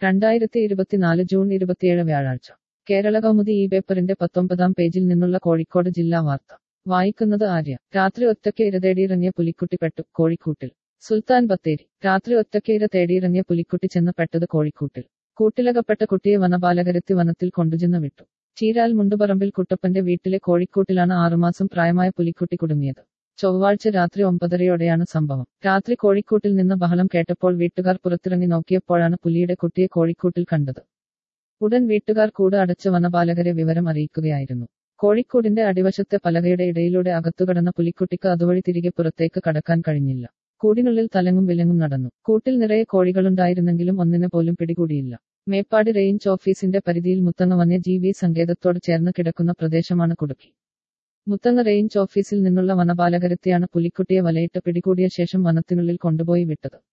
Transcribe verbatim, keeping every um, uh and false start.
രണ്ടായിരത്തി ഇരുപത്തിനാല് ജൂൺ ഇരുപത്തിയേഴ് വ്യാഴാഴ്ച കേരള കൗമുദി ഈ പേപ്പറിന്റെ പത്തൊമ്പതാം പേജിൽ നിന്നുള്ള കോഴിക്കോട് ജില്ലാ വാർത്ത വായിക്കുന്നത് ആര്യ. രാത്രി ഒറ്റയ്ക്ക് ഇര തേടിയിറങ്ങിയ പുലിക്കുട്ടി പെട്ടു കോഴിക്കൂട്ടിൽ. സുൽത്താൻ ബത്തേരി. രാത്രി ഒറ്റയ്ക്ക് ഇര തേടിയിറങ്ങിയ പുലിക്കുട്ടി ചെന്ന് പെട്ടത് കോഴിക്കൂട്ടിൽ. കൂട്ടിലകപ്പെട്ട കുട്ടിയെ വനപാലകരെത്തി വനത്തിൽ കൊണ്ടുചെന്ന് വിട്ടു. ചീരാൽ മുണ്ടുപറമ്പിൽ കുട്ടപ്പന്റെ വീട്ടിലെ കോഴിക്കൂട്ടിലാണ് ആറുമാസം പ്രായമായ പുലിക്കുട്ടി കുടുങ്ങിയത്. ചൊവ്വാഴ്ച രാത്രി ഒമ്പതരയോടെയാണ് സംഭവം. രാത്രി കോഴിക്കൂട്ടിൽ നിന്ന് ബഹളം കേട്ടപ്പോൾ വീട്ടുകാർ പുറത്തിറങ്ങി നോക്കിയപ്പോഴാണ് പുലിയുടെ കുട്ടിയെ കോഴിക്കൂട്ടിൽ കണ്ടത്. ഉടൻ വീട്ടുകാർ കൂട് അടച്ച് വനപാലകരെ വിവരം അറിയിക്കുകയായിരുന്നു. കോഴിക്കൂടിന്റെ അടിവശത്തെ പലകയുടെ ഇടയിലൂടെ അകത്തുകടന്ന പുലിക്കുട്ടിക്ക് അതുവഴി തിരികെ പുറത്തേക്ക് കടക്കാൻ കഴിഞ്ഞില്ല. കൂടിനുള്ളിൽ തലങ്ങും വിലങ്ങും നടന്നു. കൂട്ടിൽ നിറയെ കോഴികളുണ്ടായിരുന്നെങ്കിലും ഒന്നിനെ പോലും പിടികൂടിയില്ല. മേപ്പാടി റേഞ്ച് ഓഫീസിന്റെ പരിധിയിൽ മുത്തങ്ങ വന്യജീവി സങ്കേതത്തോട് ചേർന്ന് കിടക്കുന്ന പ്രദേശമാണ് കുടുക്കി. മുത്തങ്ങ റേഞ്ച് ഓഫീസിൽ നിന്നുള്ള വനപാലകരെത്തിയാണ് പുലിക്കുട്ടിയെ വലയിട്ട് പിടികൂടിയ ശേഷം വനത്തിനുള്ളിൽ കൊണ്ടുപോയി വിട്ടത്.